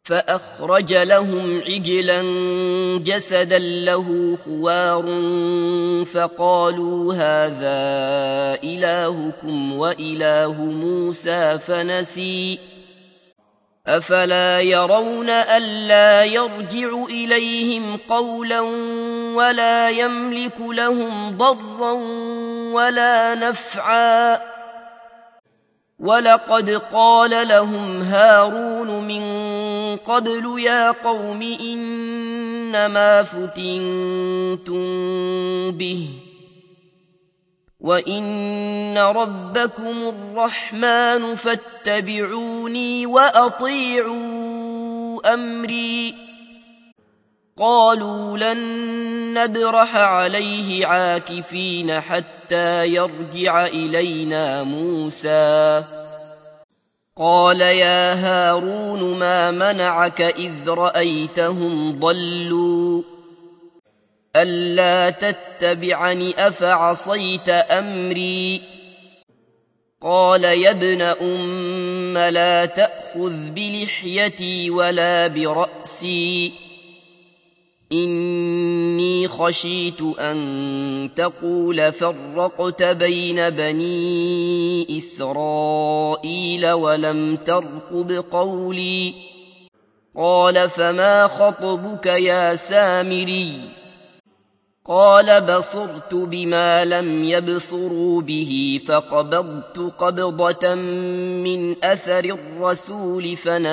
فأخرج لهم عجلا جسدا له خوار فقالوا هذا إلهكم وإله موسى فنسي أفلا يرون ألا يرجع إليهم قولا ولا يملك لهم ضرا ولا نفعا ولقد قال لهم هارون من قبل يا قوم إنما فتنتم به وإن ربكم الرحمن فاتبعوني وأطيعوا أمري قالوا لن نبرح عليه عاكفين حتى يرجع إلينا موسى قال يا هارون ما منعك إذ رأيتهم ضلوا ألا تتبعني أفعصيت أمري قال يا ابن أم لا تأخذ بلحيتي ولا برأسي إني خشيت أن تقول فرقت بين بني إسرائيل ولم ترقب قولي قال فما خطبك يا سامري قال بصرت بما لم يبصروا به فقبضت قبضة من أثر الرسول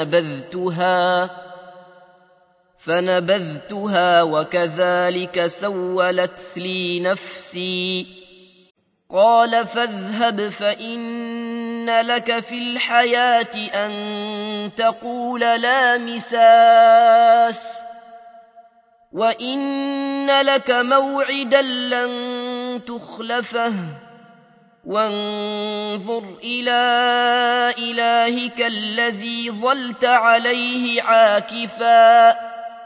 فنبذتها وكذلك سولت لي نفسي قال فاذهب فإن لك في الحياة أن تقول لا مساس وإن لك موعدا لن تخلفه وانظر إلى إلهك الذي ظلت عليه عاكفا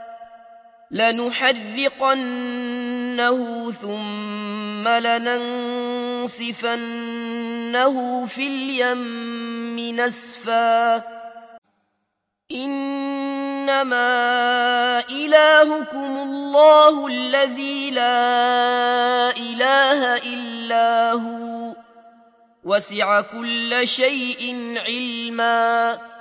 لنحرقنه ثم لننسفنه في اليم نسفا إنما إلهكم الله الذي لا إله إلا هو وسع كل شيء علما